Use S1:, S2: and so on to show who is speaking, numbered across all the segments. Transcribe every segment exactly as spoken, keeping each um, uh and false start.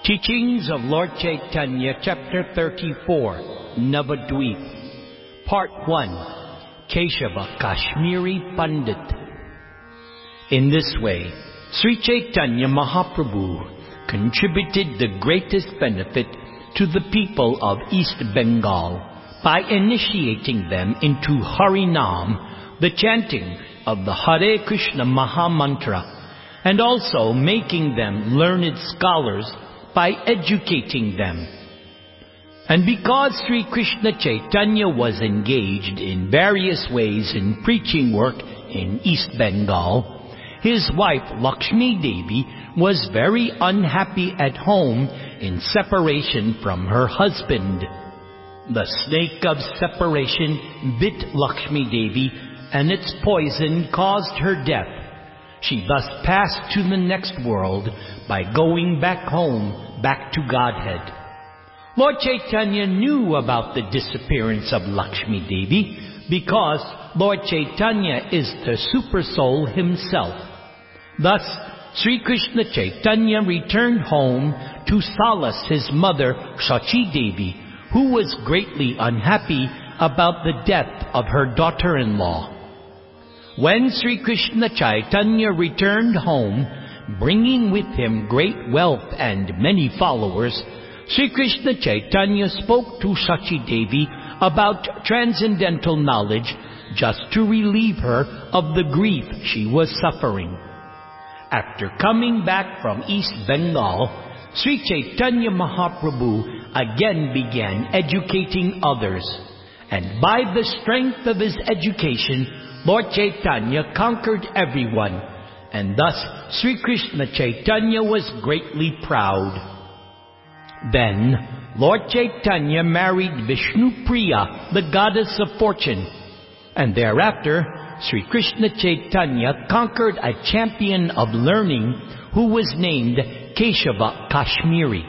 S1: Teachings of Lord Chaitanya, Chapter thirty-four, Navadvip, Part one, Keshava Kashmiri Pandit. In this way, Sri Chaitanya Mahaprabhu contributed the greatest benefit to the people of East Bengal by initiating them into Harinam, the chanting of the Hare Krishna Maha Mantra, and also making them learned scholars by educating them. And because Sri Krishna Chaitanya was engaged in various ways in preaching work in East Bengal, his wife Lakshmi Devi was very unhappy at home in separation from her husband. The snake of separation bit Lakshmi Devi, and its poison caused her death. She thus passed to the next world by going back home, back to Godhead. Lord Chaitanya knew about the disappearance of Lakshmi Devi because Lord Chaitanya is the Super Soul himself. Thus, Sri Krishna Chaitanya returned home to solace his mother Shachi Devi, who was greatly unhappy about the death of her daughter-in-law. When Sri Krishna Chaitanya returned home, bringing with him great wealth and many followers, Sri Krishna Chaitanya spoke to Shachi Devi about transcendental knowledge just to relieve her of the grief she was suffering. After coming back from East Bengal, Sri Chaitanya Mahaprabhu again began educating others, and by the strength of his education, Lord Chaitanya conquered everyone, and thus Sri Krishna Chaitanya was greatly proud. Then Lord Chaitanya married Vishnupriya, the goddess of fortune, and thereafter Sri Krishna Chaitanya conquered a champion of learning who was named Keshava Kashmiri.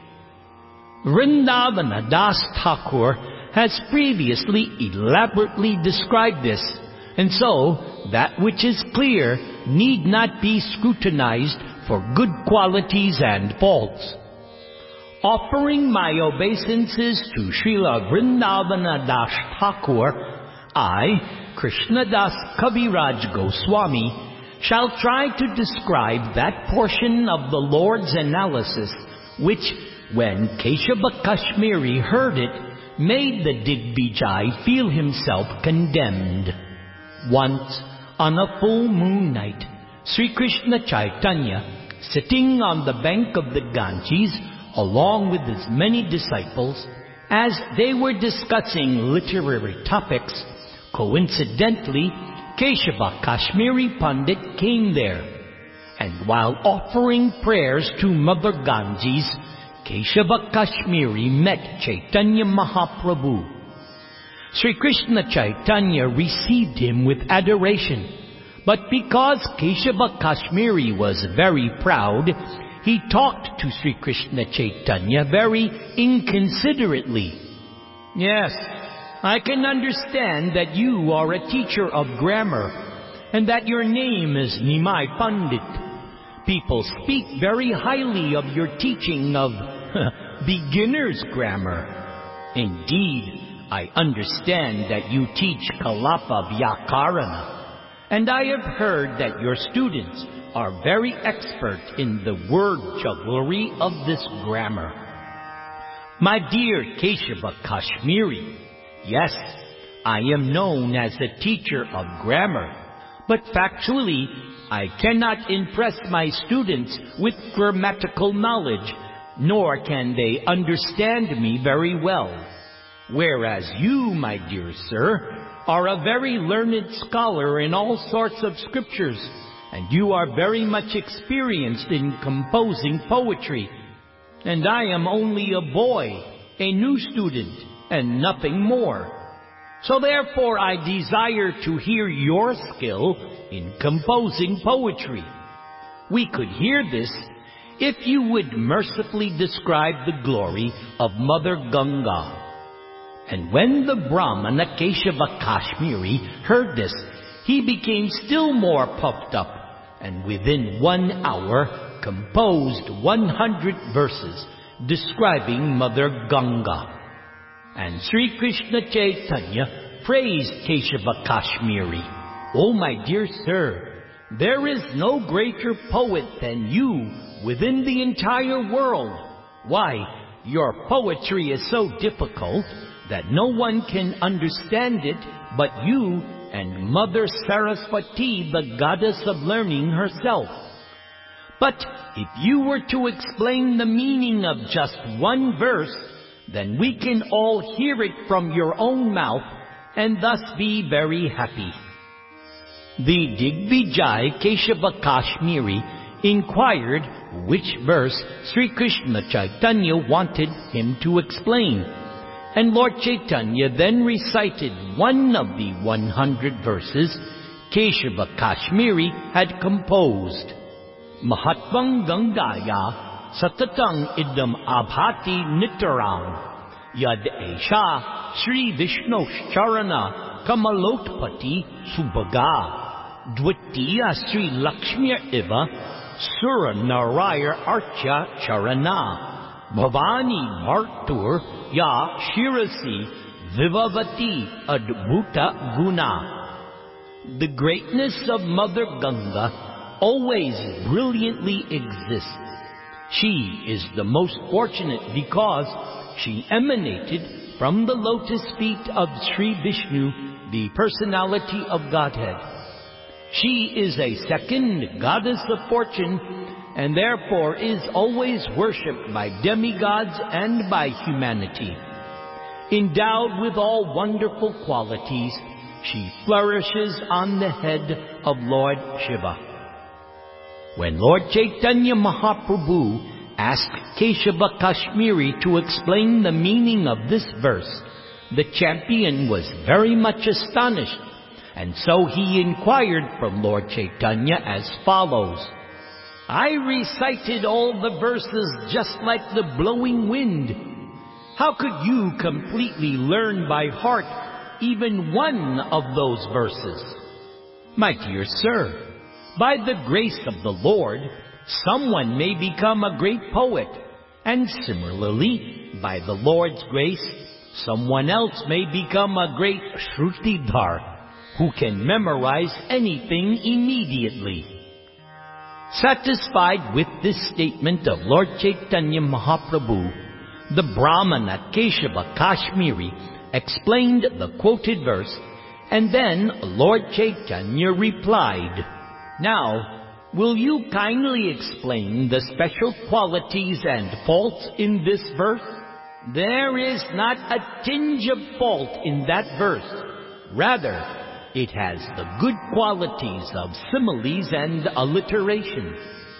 S1: Vrindavana Das Thakur has previously elaborately described this, and so that which is clear need not be scrutinized for good qualities and faults. Offering my obeisances to Srila Vrindavana Das Thakur, I, Krishnadas Kaviraj Goswami, shall try to describe that portion of the Lord's analysis which, when Keshava Kashmiri heard it, made the Digbijai feel himself condemned. Once, on a full moon night, Sri Krishna Chaitanya, sitting on the bank of the Ganges, along with his many disciples, as they were discussing literary topics, coincidentally, Keshava Kashmiri Pandit came there, and while offering prayers to Mother Ganges, Keshava Kashmiri met Chaitanya Mahaprabhu. Sri Krishna Chaitanya received him with adoration, but because Keshava Kashmiri was very proud, he talked to Sri Krishna Chaitanya very inconsiderately. Yes, I can understand that you are a teacher of grammar, and that your name is Nimai Pandit. People speak very highly of your teaching of beginner's grammar. Indeed, I understand that you teach Kalapa Vyakarana, and I have heard that your students are very expert in the word jugglery of this grammar. My dear Keshava Kashmiri, yes, I am known as a teacher of grammar, but factually, I cannot impress my students with grammatical knowledge, nor can they understand me very well. Whereas you, my dear sir, are a very learned scholar in all sorts of scriptures, and you are very much experienced in composing poetry, and I am only a boy, a new student, and nothing more. So therefore I desire to hear your skill in composing poetry. We could hear this if you would mercifully describe the glory of Mother Ganga. And when the Brahmana Keshava Kashmiri heard this, he became still more puffed up, and within one hour composed one hundred verses describing Mother Ganga. And Sri Krishna Chaitanya praised Keshava Kashmiri. "Oh, my dear sir, there is no greater poet than you within the entire world. Why, your poetry is so difficult that no one can understand it but you and Mother Saraswati, the goddess of learning herself. But if you were to explain the meaning of just one verse, then we can all hear it from your own mouth and thus be very happy." The Digvijay Keshava Kashmiri inquired which verse Sri Krishna Chaitanya wanted him to explain, and Lord Chaitanya then recited one of the one hundred verses Keshava Kashmiri had composed. "Mahatvang Gangaya Satatang idam abhati nitarang yad esha Sri Vishnu Charana Kamalotpati Subhaga Dvitiya Sri Lakshmi Iva Sura Narayar Archa Charana Bhavani Martur Ya Shirasi Vivavati Adbhuta Guna." The greatness of Mother Ganga always brilliantly exists. She is the most fortunate because she emanated from the lotus feet of Sri Vishnu, the personality of Godhead. She is a second goddess of fortune and therefore is always worshipped by demigods and by humanity. Endowed with all wonderful qualities, she flourishes on the head of Lord Shiva. When Lord Chaitanya Mahaprabhu asked Keshava Kashmiri to explain the meaning of this verse, the champion was very much astonished, and so he inquired from Lord Chaitanya as follows. "I recited all the verses just like the blowing wind. How could you completely learn by heart even one of those verses?" My dear sir, by the grace of the Lord, someone may become a great poet, and similarly, by the Lord's grace, someone else may become a great Shrutidhar, who can memorize anything immediately. Satisfied with this statement of Lord Chaitanya Mahaprabhu, the Brahman at Keshava Kashmiri explained the quoted verse, and then Lord Chaitanya replied, "Now, will you kindly explain the special qualities and faults in this verse?" There is not a tinge of fault in that verse. Rather, it has the good qualities of similes and alliteration.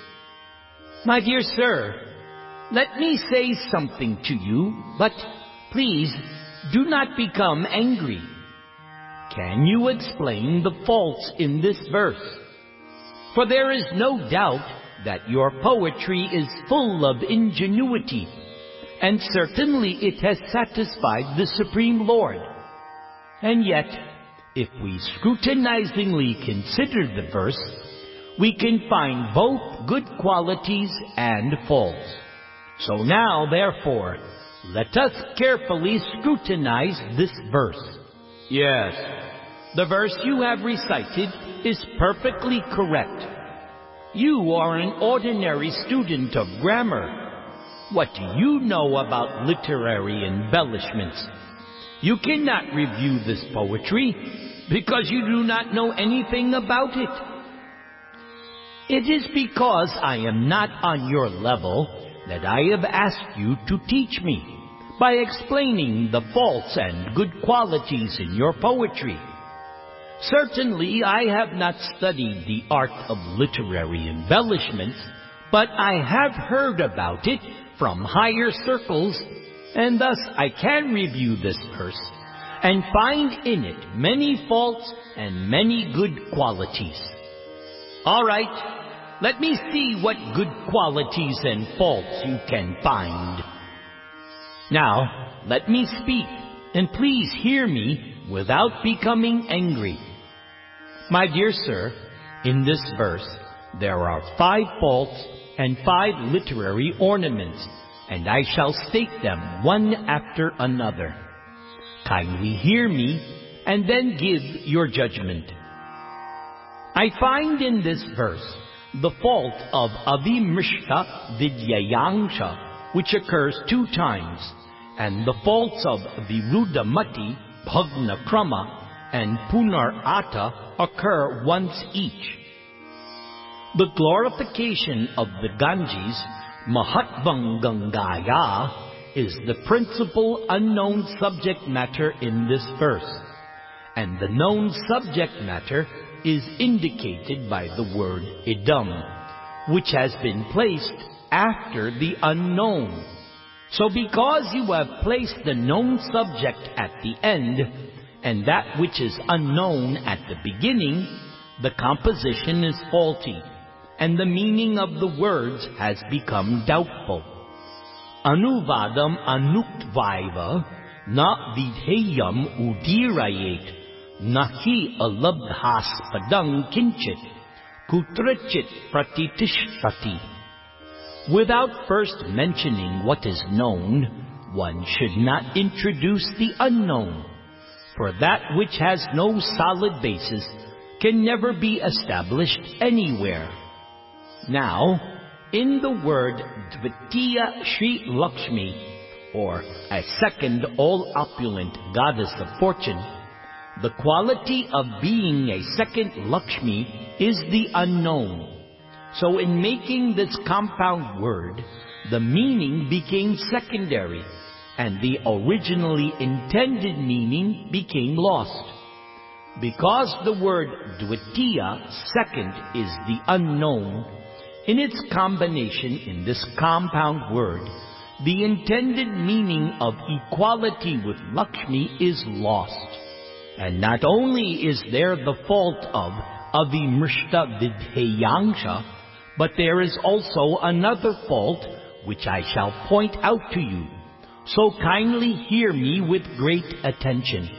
S1: My dear sir, let me say something to you, but please do not become angry. Can you explain the faults in this verse? For there is no doubt that your poetry is full of ingenuity, and certainly it has satisfied the Supreme Lord. And yet, if we scrutinizingly consider the verse, we can find both good qualities and faults. So now, therefore, let us carefully scrutinize this verse. Yes, the verse you have recited is perfectly correct. You are an ordinary student of grammar. What do you know about literary embellishments? You cannot review this poetry because you do not know anything about it. It is because I am not on your level that I have asked you to teach me by explaining the faults and good qualities in your poetry. Certainly, I have not studied the art of literary embellishments, but I have heard about it from higher circles, and thus I can review this verse and find in it many faults and many good qualities. All right, let me see what good qualities and faults you can find. Now, let me speak, and please hear me without becoming angry. My dear sir, in this verse, there are five faults and five literary ornaments, and I shall state them one after another. Kindly hear me, and then give your judgment. I find in this verse the fault of Avimrishta Vidyayangsha, which occurs two times, and the faults of Virudamati, Bhagnakrama, and Punarata occur once each. The glorification of the Ganges, Mahatvangangaya, is the principal unknown subject matter in this verse, and the known subject matter is indicated by the word idam, which has been placed after the unknown. So because you have placed the known subject at the end, and that which is unknown at the beginning, the composition is faulty, and the meaning of the words has become doubtful. Anuvadam anuktvaiva na vidheyam udirayet nahi alabdhaspadang kinchit kutrachit pratitishpati. Without first mentioning what is known, one should not introduce the unknown, for that which has no solid basis can never be established anywhere. Now, in the word Dvitiya Shri Lakshmi, or a second all-opulent goddess of fortune, the quality of being a second Lakshmi is the unknown. So in making this compound word, the meaning became secondary, and the originally intended meaning became lost. Because the word Dvitiya, second, is the unknown, in its combination in this compound word, the intended meaning of equality with Lakshmi is lost. And not only is there the fault of Avimrishta Vidheyangsha, but there is also another fault which I shall point out to you. So kindly hear me with great attention.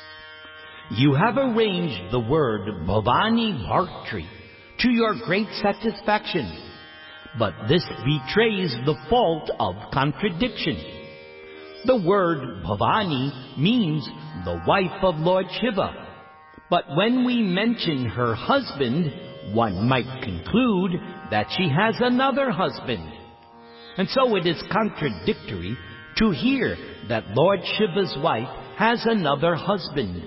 S1: You have arranged the word Bhavani Bhartri to your great satisfaction, but this betrays the fault of contradiction. The word Bhavani means the wife of Lord Shiva, but when we mention her husband, one might conclude that she has another husband. And so it is contradictory to hear that Lord Shiva's wife has another husband.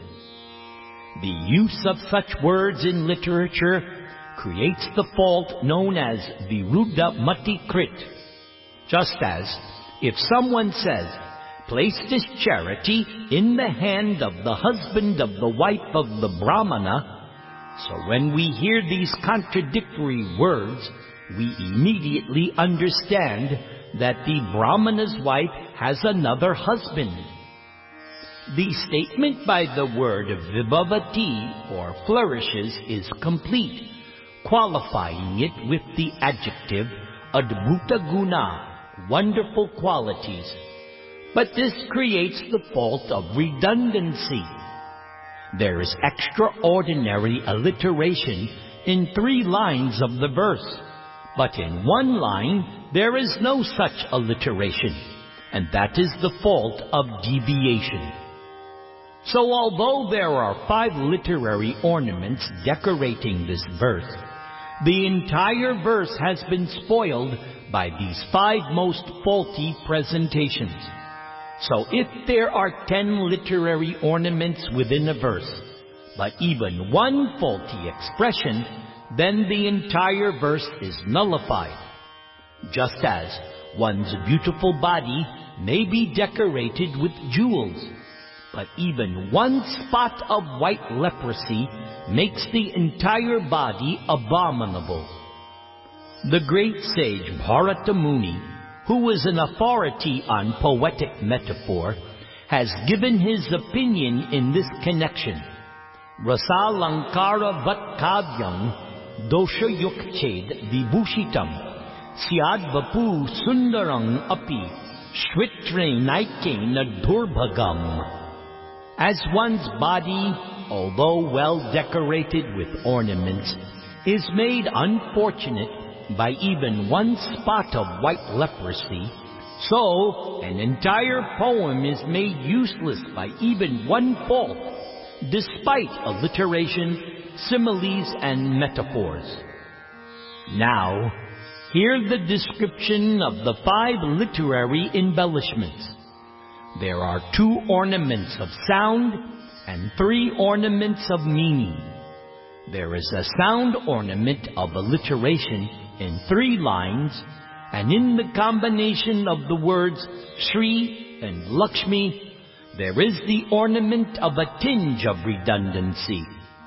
S1: The use of such words in literature creates the fault known as Virudamati Krit. Just as if someone says, place this charity in the hand of the husband of the wife of the Brahmana, so when we hear these contradictory words, we immediately understand that the Brahmana's wife has another husband. The statement by the word vibhavati, or flourishes, is complete, qualifying it with the adjective adbhuta guna, wonderful qualities. But this creates the fault of redundancy. There is extraordinary alliteration in three lines of the verse, but in one line there is no such alliteration, and that is the fault of deviation. So although there are five literary ornaments decorating this verse, the entire verse has been spoiled by these five most faulty presentations. So if there are ten literary ornaments within a verse, but even one faulty expression, then the entire verse is nullified. Just as one's beautiful body may be decorated with jewels, but even one spot of white leprosy makes the entire body abominable. The great sage Bharata Muni, who is an authority on poetic metaphor, has given his opinion in this connection. Rasa lankara vat kavyam dosha yukched vibhushitam syad vapu sundarang api shvitre naikena durbhagam. As one's body, although well decorated with ornaments, is made unfortunate by even one spot of white leprosy, so an entire poem is made useless by even one fault, despite alliteration, similes, and metaphors. Now, hear the description of the five literary embellishments. There are two ornaments of sound and three ornaments of meaning. There is a sound ornament of alliteration in three lines, and in the combination of the words Shri and Lakshmi, there is the ornament of a tinge of redundancy.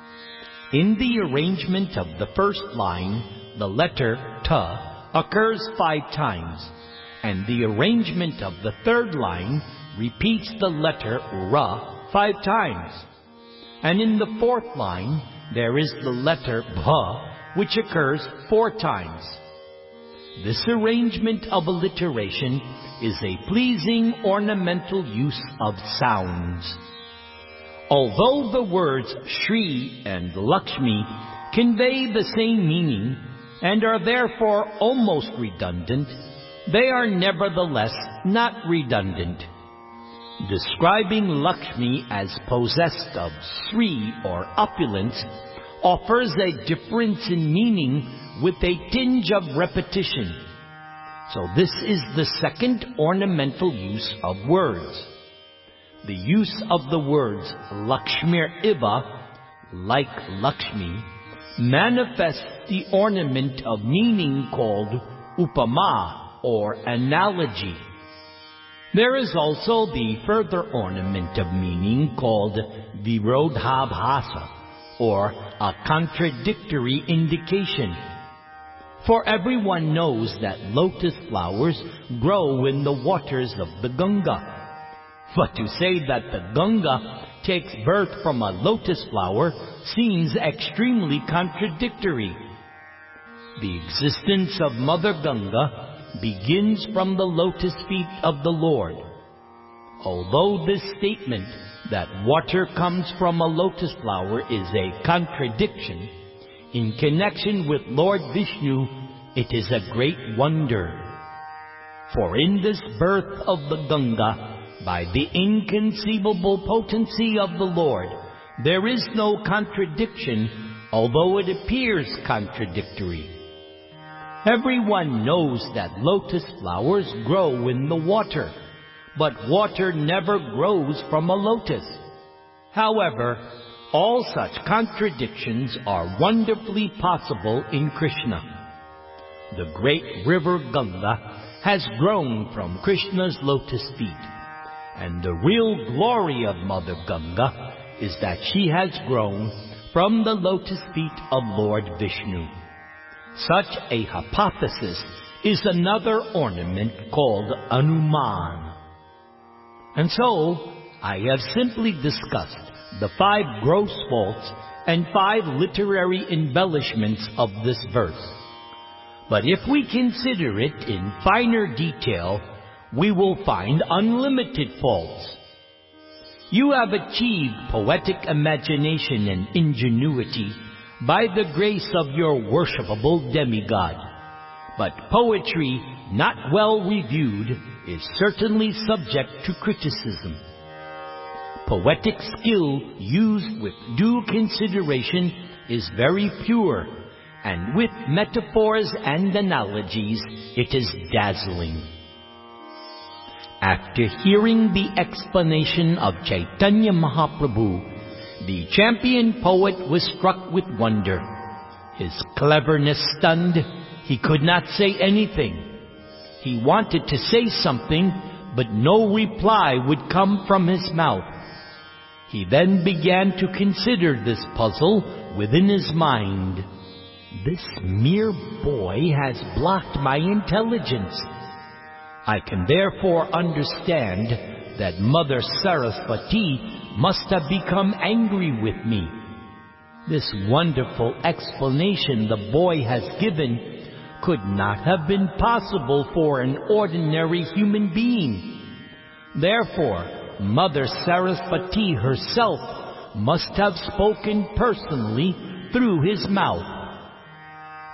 S1: In the arrangement of the first line, the letter Ta occurs five times, and the arrangement of the third line repeats the letter Ra five times. And in the fourth line, there is the letter Bha, which occurs four times. This arrangement of alliteration is a pleasing ornamental use of sounds. Although the words Shri and Lakshmi convey the same meaning and are therefore almost redundant, they are nevertheless not redundant. Describing Lakshmi as possessed of Sri or opulence offers a difference in meaning with a tinge of repetition. So this is the second ornamental use of words. The use of the words Lakshmir Iva, like Lakshmi, manifests the ornament of meaning called Upama or analogy. There is also the further ornament of meaning called Virodhabhasa, or a contradictory indication. For everyone knows that lotus flowers grow in the waters of the Ganga. But to say that the Ganga takes birth from a lotus flower seems extremely contradictory. The existence of Mother Ganga begins from the lotus feet of the Lord. Although this statement that water comes from a lotus flower is a contradiction, in connection with Lord Vishnu, it is a great wonder. For in this birth of the Ganga, by the inconceivable potency of the Lord, there is no contradiction, although it appears contradictory. Everyone knows that lotus flowers grow in the water, but water never grows from a lotus. However, all such contradictions are wonderfully possible in Krishna. The great river Ganga has grown from Krishna's lotus feet, and the real glory of Mother Ganga is that she has grown from the lotus feet of Lord Vishnu. Such a hypothesis is another ornament called Anuman. And so, I have simply discussed the five gross faults and five literary embellishments of this verse. But if we consider it in finer detail, we will find unlimited faults. You have achieved poetic imagination and ingenuity by the grace of your worshipable demigod. But poetry not well reviewed is certainly subject to criticism. Poetic skill used with due consideration is very pure, and with metaphors and analogies it is dazzling. After hearing the explanation of Chaitanya Mahaprabhu, the champion poet was struck with wonder. His cleverness stunned, he could not say anything. He wanted to say something, but no reply would come from his mouth. He then began to consider this puzzle within his mind. This mere boy has blocked my intelligence. I can therefore understand that Mother Saraswati must have become angry with me. This wonderful explanation the boy has given could not have been possible for an ordinary human being. Therefore, Mother Saraswati herself must have spoken personally through his mouth.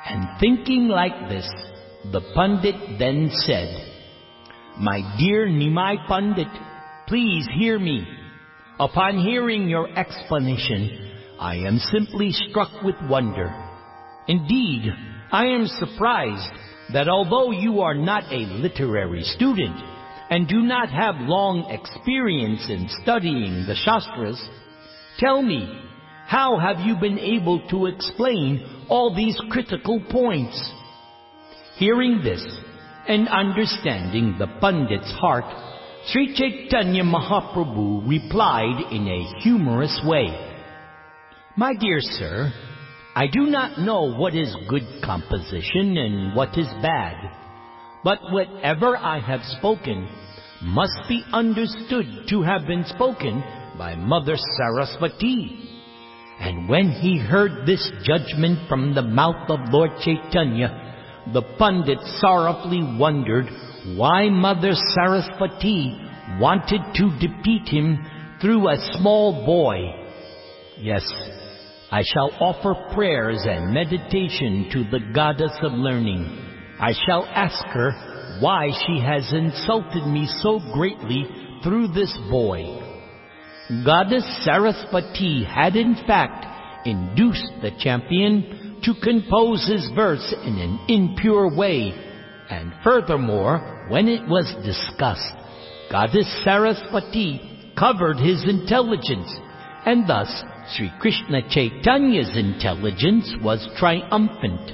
S1: And thinking like this, the Pandit then said, "My dear Nimai Pandit, please hear me. Upon hearing your explanation, I am simply struck with wonder. Indeed, I am surprised that although you are not a literary student and do not have long experience in studying the Shastras, tell me, how have you been able to explain all these critical points?" Hearing this and understanding the Pandit's heart, Sri Chaitanya Mahaprabhu replied in a humorous way, "My dear sir, I do not know what is good composition and what is bad, but whatever I have spoken must be understood to have been spoken by Mother Saraswati." And when he heard this judgment from the mouth of Lord Chaitanya, the Pandit sorrowfully wondered why Mother Saraswati wanted to defeat him through a small boy. Yes, I shall offer prayers and meditation to the goddess of learning. I shall ask her why she has insulted me so greatly through this boy. Goddess Saraswati had in fact induced the champion to compose his verse in an impure way, and furthermore, when it was discussed, Goddess Saraswati covered his intelligence, and thus Sri Krishna Chaitanya's intelligence was triumphant.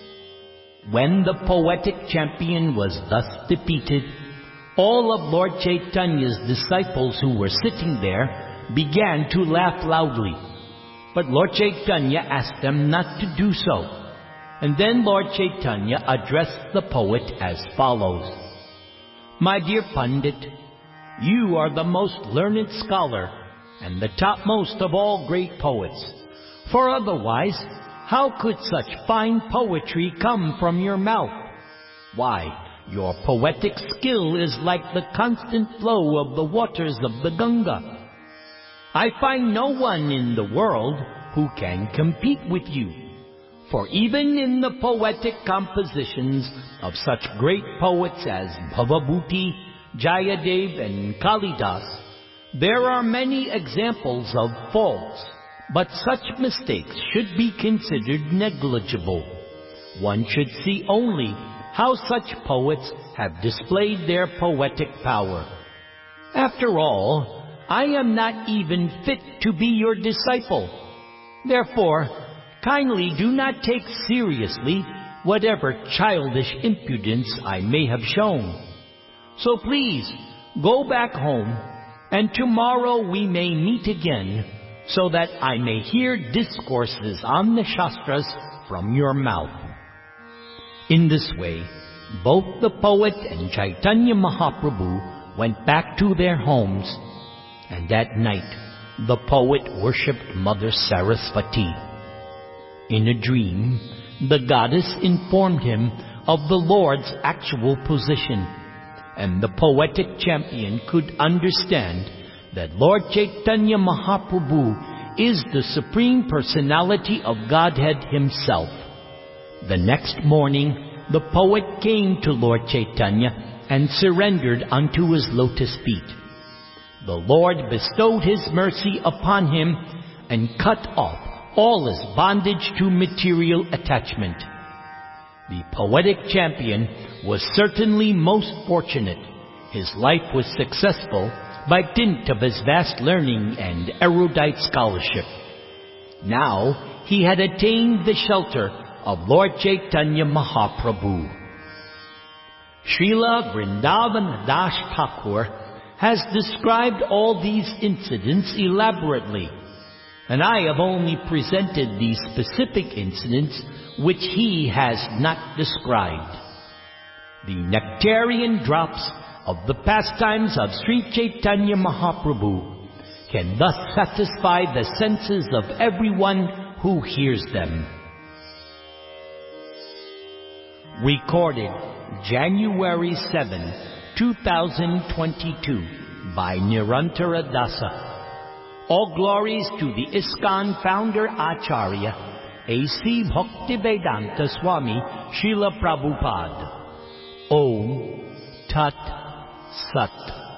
S1: When the poetic champion was thus defeated, all of Lord Chaitanya's disciples who were sitting there began to laugh loudly. But Lord Chaitanya asked them not to do so. And then Lord Chaitanya addressed the poet as follows: "My dear Pandit, you are the most learned scholar and the topmost of all great poets. For otherwise, how could such fine poetry come from your mouth? Why, your poetic skill is like the constant flow of the waters of the Ganga. I find no one in the world who can compete with you. For even in the poetic compositions of such great poets as Bhavabhuti, Jayadev and Kalidas, there are many examples of faults, but such mistakes should be considered negligible. One should see only how such poets have displayed their poetic power. After all, I am not even fit to be your disciple. Therefore, kindly do not take seriously whatever childish impudence I may have shown. So please, go back home, and tomorrow we may meet again, so that I may hear discourses on the Shastras from your mouth." In this way, both the poet and Chaitanya Mahaprabhu went back to their homes, and that night the poet worshipped Mother Saraswati. In a dream, the goddess informed him of the Lord's actual position, and the poetic champion could understand that Lord Chaitanya Mahaprabhu is the Supreme Personality of Godhead himself. The next morning, the poet came to Lord Chaitanya and surrendered unto his lotus feet. The Lord bestowed his mercy upon him and cut off all his bondage to material attachment. The poetic champion was certainly most fortunate. His life was successful by dint of his vast learning and erudite scholarship. Now he had attained the shelter of Lord Chaitanya Mahaprabhu. Srila Vrindavan Das Thakur has described all these incidents elaborately, and I have only presented the specific incidents which he has not described. The nectarian drops of the pastimes of Sri Chaitanya Mahaprabhu can thus satisfy the senses of everyone who hears them. Recorded January seventh, two thousand twenty-two by Nirantara Dasa. All glories to the ISKCON founder Acharya A C Bhaktivedanta Swami Srila Prabhupada. Om Tat Sat.